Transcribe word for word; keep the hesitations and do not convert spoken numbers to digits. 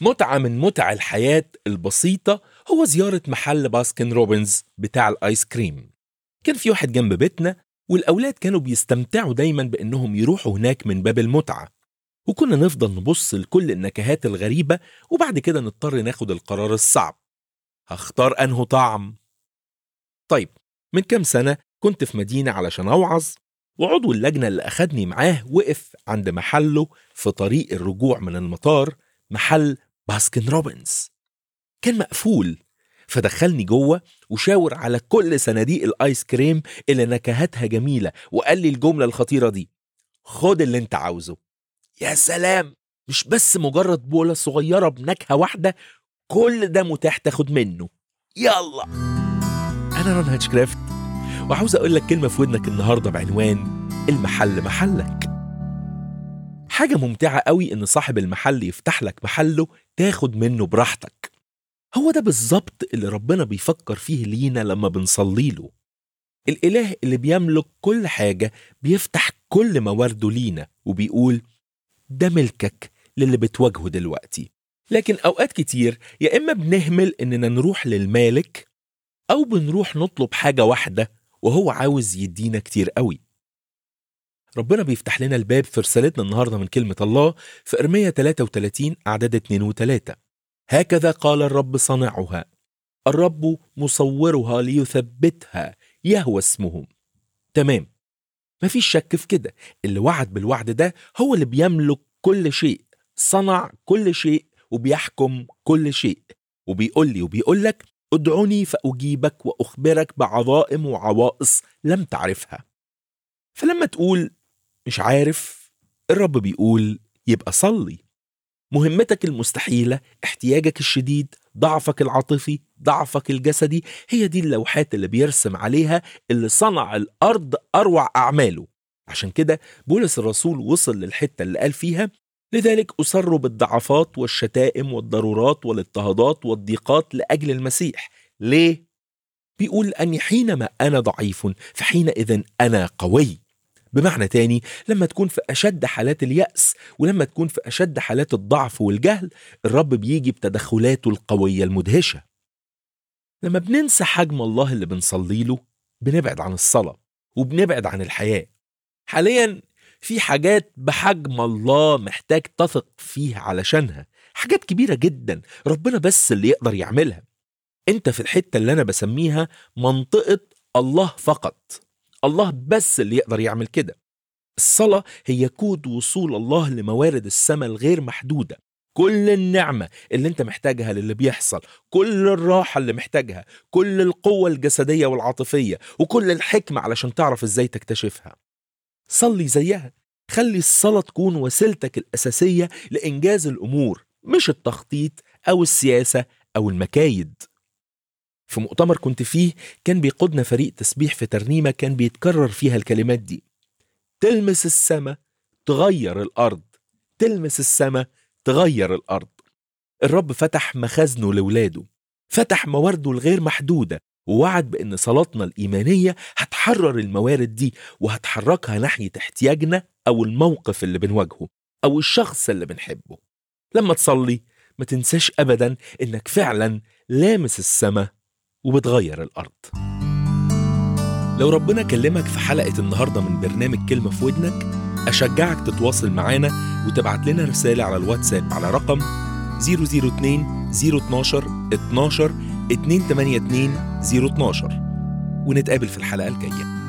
متعة من متع الحياة البسيطة هو زيارة محل باسكن روبنز بتاع الآيس كريم. كان في واحد جنب بيتنا، والأولاد كانوا بيستمتعوا دايما بأنهم يروحوا هناك من باب المتعة، وكنا نفضل نبص لكل النكهات الغريبة وبعد كده نضطر ناخد القرار الصعب: هختار أنه طعم؟ طيب، من كام سنة كنت في مدينة علشان أوعظ، وعضو اللجنة اللي أخدني معاه وقف عند محله في طريق الرجوع من المطار، محل باسكن روبنز. كان مقفول، فدخلني جوه وشاور على كل صناديق الآيس كريم اللي نكهتها جميلة، وقال لي الجملة الخطيرة دي: خد اللي انت عاوزه. يا سلام، مش بس مجرد بولة صغيرة بنكهة واحدة، كل ده متاح تاخد منه. يلا. أنا رون هاتشكرافت، وعاوز أقول لك كلمة في ودنك النهاردة بعنوان المحل محلك. حاجة ممتعة قوي إن صاحب المحل يفتح لك محله تاخد منه براحتك. هو ده بالظبط اللي ربنا بيفكر فيه لينا لما بنصلي له. الإله اللي بيملك كل حاجة بيفتح كل موارده لينا وبيقول: ده ملكك للي بتواجهه دلوقتي. لكن أوقات كتير يا إما بنهمل إننا نروح للمالك، أو بنروح نطلب حاجة واحدة وهو عاوز يدينا كتير قوي. ربنا بيفتح لنا الباب في رسالتنا النهاردة من كلمة الله في إرميا ثلاثة وثلاثين أعداد اثنين وثلاثة: هكذا قال الرب صانعها، الرب مصورها ليثبتها، يهوى اسمه. تمام، مفيش شك في كده. اللي وعد بالوعد ده هو اللي بيملك كل شيء، صنع كل شيء، وبيحكم كل شيء، وبيقول لي وبيقول لك: ادعوني فأجيبك وأخبرك بعظائم وعوائص لم تعرفها. فلما تقول مش عارف، الرب بيقول: يبقى صلي. مهمتك المستحيلة، احتياجك الشديد، ضعفك العاطفي، ضعفك الجسدي، هي دي اللوحات اللي بيرسم عليها اللي صنع الأرض أروع أعماله. عشان كده بولس الرسول وصل للحتة اللي قال فيها: لذلك أسر بالضعفات والشتائم والضرورات والاضطهادات والضيقات لأجل المسيح. ليه؟ بيقول: أني حينما أنا ضعيف فحينئذ أنا قوي. بمعنى تاني، لما تكون في أشد حالات اليأس ولما تكون في أشد حالات الضعف والجهل، الرب بيجي بتدخلاته القوية المدهشة. لما بننسى حجم الله اللي بنصلي له، بنبعد عن الصلاة وبنبعد عن الحياة. حاليا في حاجات بحجم الله محتاج تثق فيها علشانها، حاجات كبيرة جدا ربنا بس اللي يقدر يعملها. انت في الحتة اللي أنا بسميها منطقة الله فقط، الله بس اللي يقدر يعمل كده. الصلاة هي كود وصول الله لموارد السماء الغير محدودة. كل النعمة اللي انت محتاجها للي بيحصل، كل الراحة اللي محتاجها، كل القوة الجسدية والعاطفية، وكل الحكمة علشان تعرف ازاي تكتشفها. صلي زيها. خلي الصلاة تكون وسيلتك الأساسية لإنجاز الأمور، مش التخطيط أو السياسة أو المكايد. في مؤتمر كنت فيه كان بيقودنا فريق تسبيح في ترنيمة كان بيتكرر فيها الكلمات دي: تلمس السماء تغير الأرض، تلمس السماء تغير الأرض. الرب فتح مخازنه لولاده، فتح موارده الغير محدودة، ووعد بأن صلاتنا الإيمانية هتحرر الموارد دي وهتحركها ناحية احتياجنا أو الموقف اللي بنواجهه أو الشخص اللي بنحبه. لما تصلي ما تنساش أبدا إنك فعلا لامس السماء وبتغير الأرض. لو ربنا كلمك في حلقة النهاردة من برنامج كلمة في ودنك، أشجعك تتواصل معانا وتبعت لنا رسالة على الواتساب على رقم صفر صفر اتنين صفر اتناشر اتناشر اتنين تمانية اتنين صفر اتناشر، ونتقابل في الحلقة الجاية.